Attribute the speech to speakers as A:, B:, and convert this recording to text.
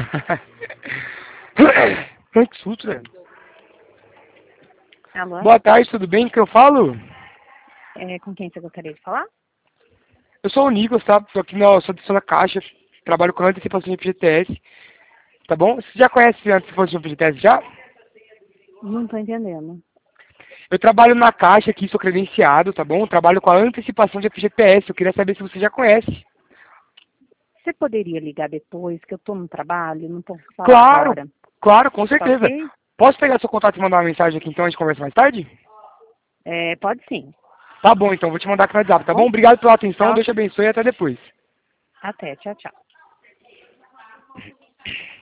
A: Ai, que susto, velho.
B: Alô?
A: Boa tarde, tudo bem? Que eu falo?
B: Com quem você gostaria de falar?
A: Eu sou o Nicolas, tá? Tô aqui na sou da Caixa, trabalho com antecipação de FGTS, tá bom? Você já conhece a antecipação de FGTS já?
B: Não tô entendendo.
A: Eu trabalho na Caixa aqui, sou credenciado, tá bom? Trabalho com a antecipação de FGTS, eu queria saber se você já conhece.
B: Você poderia ligar depois, que eu tô no trabalho, não posso falar
A: Claro,
B: agora.
A: claro, com
B: Tá
A: certeza.
B: ok?
A: Posso pegar seu contato e mandar uma mensagem aqui então, a gente conversa mais tarde?
B: Pode sim.
A: Tá bom, então, vou te mandar aqui no WhatsApp,
B: Tá
A: tá bom?
B: bom?
A: Obrigado pela atenção,
B: Tá
A: Deus te
B: ok.
A: abençoe e até depois.
B: Até. Tchau, tchau.